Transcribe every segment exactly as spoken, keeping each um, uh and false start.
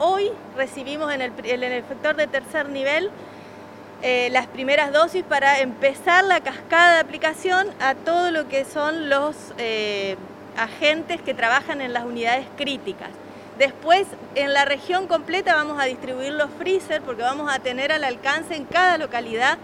hoy recibimos en el, en el efector de tercer nivel eh, las primeras dosis para empezar la cascada de aplicación a todo lo que son los eh, agentes que trabajan en las unidades críticas. Después, en la región completa vamos a distribuir los freezer porque vamos a tener al alcance en cada localidad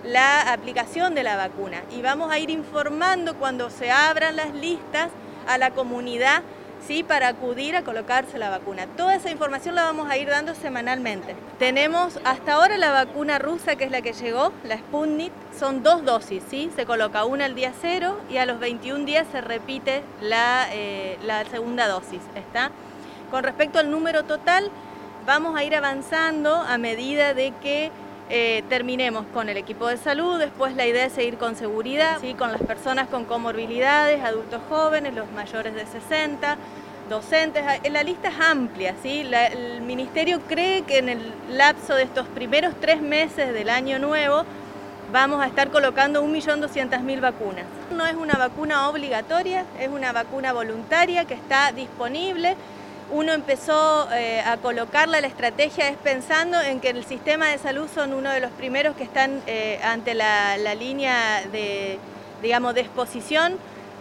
la aplicación de la vacuna y vamos a ir informando cuando se abran las listas a la comunidad, ¿sí?, para acudir a colocarse la vacuna. Toda esa información la vamos a ir dando semanalmente. Tenemos hasta ahora la vacuna rusa, que es la que llegó, la Sputnik, son dos dosis, ¿sí? Se coloca una al día cero y a los veintiún días se repite la, eh, la segunda dosis, ¿está? Con respecto al número total, vamos a ir avanzando a medida de que eh, terminemos con el equipo de salud. Después la idea es seguir con seguridad, ¿sí?, con las personas con comorbilidades, adultos jóvenes, los mayores de sesenta, docentes. La lista es amplia, ¿sí? La, el Ministerio cree que en el lapso de estos primeros tres meses del año nuevo vamos a estar colocando un millón doscientas mil vacunas. No es una vacuna obligatoria, es una vacuna voluntaria que está disponible. Uno empezó eh, a colocarla, la estrategia es pensando en que el sistema de salud son uno de los primeros que están eh, ante la, la línea de, digamos, de exposición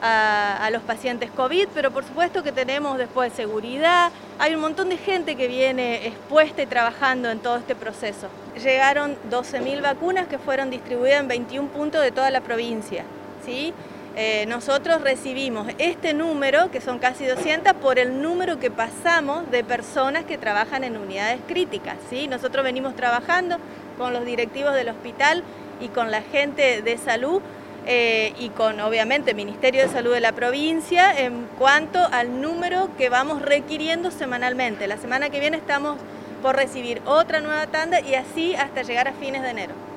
a, a los pacientes COVID, pero por supuesto que tenemos después seguridad, hay un montón de gente que viene expuesta y trabajando en todo este proceso. Llegaron doce mil vacunas que fueron distribuidas en veintiún puntos de toda la provincia, ¿sí? Eh, nosotros recibimos este número, que son casi doscientas, por el número que pasamos de personas que trabajan en unidades críticas, ¿sí? Nosotros venimos trabajando con los directivos del hospital y con la gente de salud eh, y con, obviamente, el Ministerio de Salud de la provincia en cuanto al número que vamos requiriendo semanalmente. La semana que viene estamos por recibir otra nueva tanda y así hasta llegar a fines de enero.